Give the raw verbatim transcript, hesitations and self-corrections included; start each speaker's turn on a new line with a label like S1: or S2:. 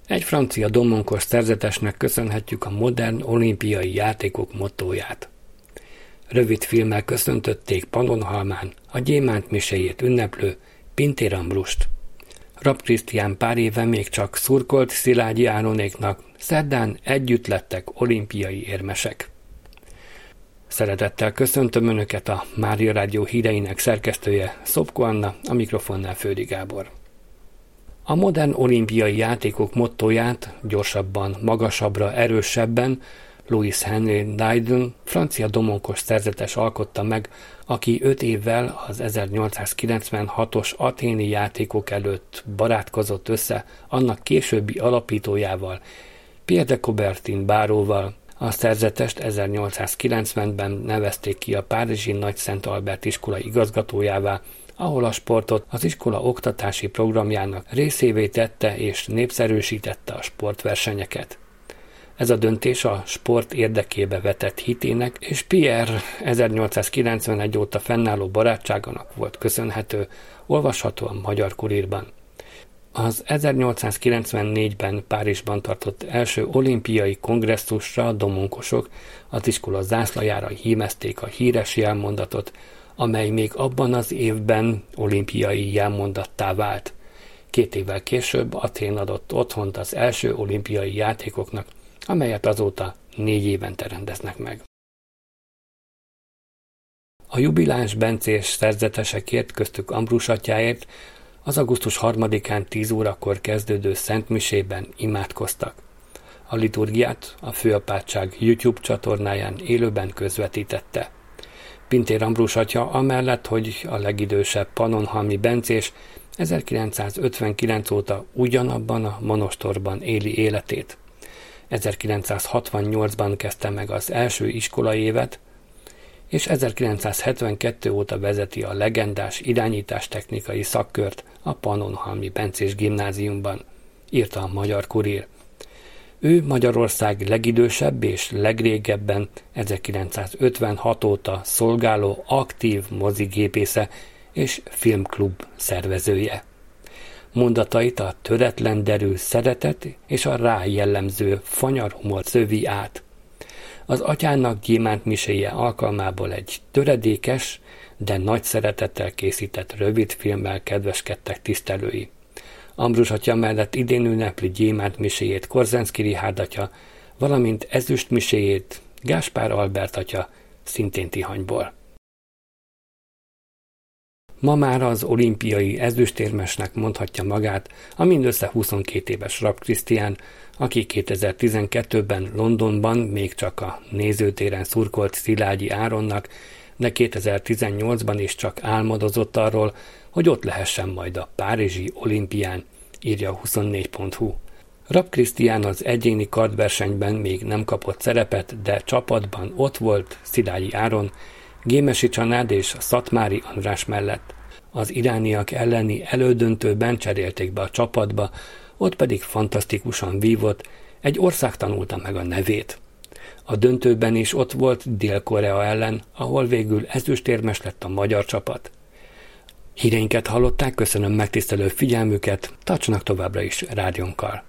S1: Egy francia domonkos szerzetesnek köszönhetjük a modern olimpiai játékok mottóját. Rövid filmmel köszöntötték Pannonhalmán a gyémánt miséjét ünneplő Pintér Ambrust. Rapp Krisztián pár éve még csak szurkolt Szilágyi Áronéknak, szerdán együtt lettek olimpiai érmesek. Szeretettel köszöntöm Önöket, a Mária Rádió híreinek szerkesztője Szopko Anna, a mikrofonnál Földi Gábor. A modern olimpiai játékok mottóját gyorsabban, magasabbra, erősebben Louis Henry Dryden, francia domonkos szerzetes alkotta meg, aki öt évvel az ezernyolcszázkilencvenhatos athéni játékok előtt barátkozott össze annak későbbi alapítójával, Pierre de Coubertin báróval. A szerzetest ezernyolcszázkilencvenben nevezték ki a párizsi Nagy Szent Albert iskola igazgatójává, ahol a sportot az iskola oktatási programjának részévé tette és népszerűsítette a sportversenyeket. Ez a döntés a sport érdekébe vetett hitének és Pierre ezernyolcszázkilencvenegy óta fennálló barátságának volt köszönhető, olvasható a Magyar Kurírban. Az ezernyolcszázkilencvennégyben Párizsban tartott első olimpiai kongresszusra a domonkosok az iskola zászlajára hímezték a híres jelmondatot, amely még abban az évben olimpiai jelmondattá vált. Két évvel később Athén adott otthont az első olimpiai játékoknak, amelyet azóta négy évente rendeznek meg. A jubiláns bencés szerzetesekért, köztük Ambrus atyáért az augusztus harmadikán tíz órakor kezdődő szentmisében imádkoztak. A liturgiát a főapátság YouTube csatornáján élőben közvetítette. Pintér Ambrus atya amellett, hogy a legidősebb pannonhalmi bencés, ezerkilencszázötvenkilenc óta ugyanabban a monostorban éli életét. ezerkilencszázhatvannyolcban kezdte meg az első iskolai évet, és ezerkilencszázhetvenkettő óta vezeti a legendás irányítástechnikai szakkört a Pannonhalmi Bencés Gimnáziumban, írta a Magyar Kurír. Ő Magyarország legidősebb és legrégebben ezerkilencszázötvenhat óta szolgáló aktív mozigépésze és filmklub szervezője. Mondatait a töretlen derű szeretet és a rá jellemző fanyar humor szövi át. Az atyának gyémánt miséje alkalmából egy töredékes, de nagy szeretettel készített rövid filmmel kedveskedtek tisztelői. Ambrus atya mellett idén ünnepli gyémánt miséjét Korzenszky Richárd atya, valamint ezüst miséjét Gáspár Albert atya, szintén Tihanyból. Ma már az olimpiai ezüstérmesnek mondhatja magát a mindössze huszonkét éves Rapp Krisztián, aki kétezer-tizenkettőben Londonban még csak a nézőtéren szurkolt Szilágyi Áronnak, de kétezer-tizennyolcban is csak álmodozott arról, hogy ott lehessen majd a párizsi olimpián, írja a huszonnégy pont hu. Rapp Krisztián az egyéni kardversenyben még nem kapott szerepet, de csapatban ott volt Szilágyi Áron, Gémesi Csanád és Szatmári András mellett. Az irániak elleni elődöntőben cserélték be a csapatba, ott pedig fantasztikusan vívott, egy ország tanulta meg a nevét. A döntőben is ott volt Dél-Korea ellen, ahol végül ezüstérmes lett a magyar csapat. Híreinket hallották, köszönöm megtisztelő figyelmüket, tartsanak továbbra is rádiónkkal.